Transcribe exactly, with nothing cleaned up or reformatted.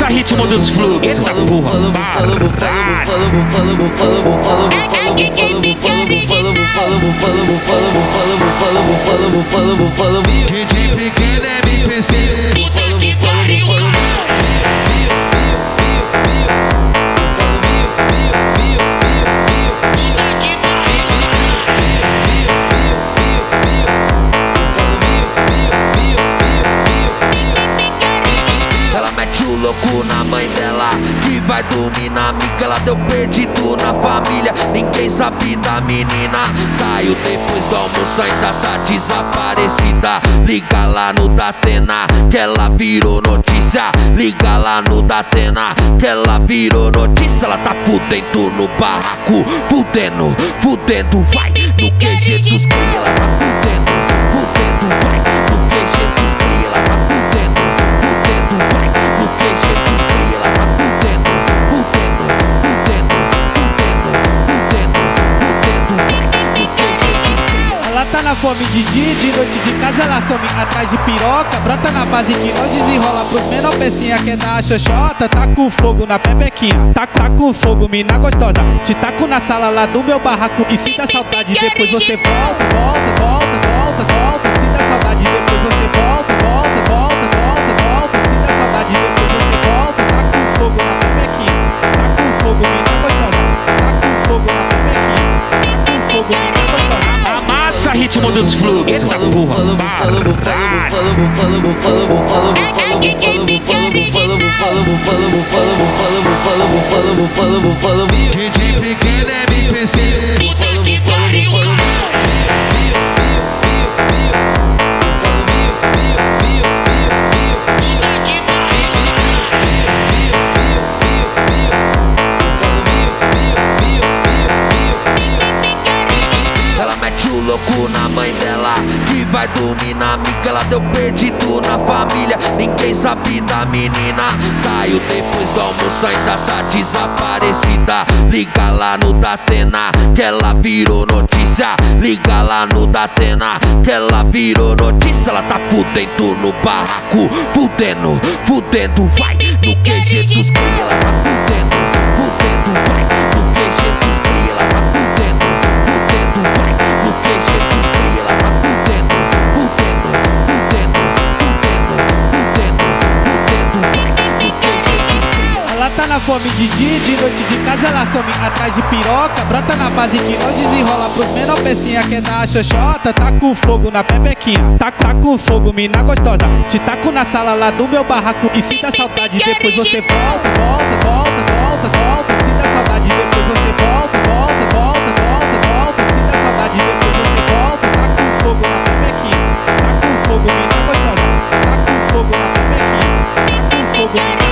ritmo dos fluxos da porra. De pequeno é M P C. Ela mete o louco na mãe dela, que vai dormir na amiga. Ela deu perdido na família, ninguém sabe da menina. Saiu depois do almoço, ainda tá desaparecida. Liga lá no Datena, que ela virou notícia. Liga lá no Datena, que ela virou notícia. Ela tá fudendo no barraco, fudendo, fudendo, vai no Q G dos cria. Ela tá fudendo, fudendo, vai no Q G dos cria. Ela tá fudendo, fudendo, vai no Q G dos cria. Ela tá fudendo, fudendo, fudendo, fudendo, fudendo, fudendo, vai no Q G dos cria. Ela tá na fome de dia, de noite de casa ela some atrás de piroca. Brota na base que nós desenrola pros menor pecinha que é da xoxota. Tá com fogo na pepequinha, tá, tá com fogo mina gostosa. Te taco na sala lá do meu barraco e sinta saudade, depois você volta, volta, volta, volta, volta. Sinta saudade, depois você volta, volta, volta, volta, volta. Sinta saudade, depois você volta. Tá com fogo na pepequinha, tá com fogo mina gostosa. Tá com fogo na pepequinha, tá com fogo mina gostosa. Amassa ritmo dos fluxos da porra. De pequeno é M P C. Ela mete o louco na mãe dela, que vai dormir na amiga. Ela deu perdido na família, ninguém sabe da menina. Saiu depois do almoço, ainda tá desaparecida. Liga lá no Datena, que ela virou notícia. Liga lá no Datena, que ela virou notícia. Ela tá fudendo no barraco, fudendo, fudendo, vai no Q G dos cria. Ela tá fudendo, fudendo, vai no Q G dos cria. Ela tá fudendo, fudendo, vai no Q G dos cria. Ela tá fudendo, fudendo, fudendo, fudendo, fudendo, fudendo, vai no Q G dos cria. Ela tá na fome de dia, de noite de casa ela some atrás de piroca. Brota na base que nós desenrola pros menor pecinha que é da xoxota. Tá com fogo na pepequinha, tá, tá com fogo mina gostosa. Te taco na sala lá do meu barraco e sinta saudade, depois você volta, volta, volta, volta, volta. Sinta saudade, depois você volta, volta, volta, volta, volta. Sinta saudade, depois você volta. Tá com fogo na pepequinha, tá com fogo mina gostosa. Tá com fogo na pepequinha, tá com fogo mina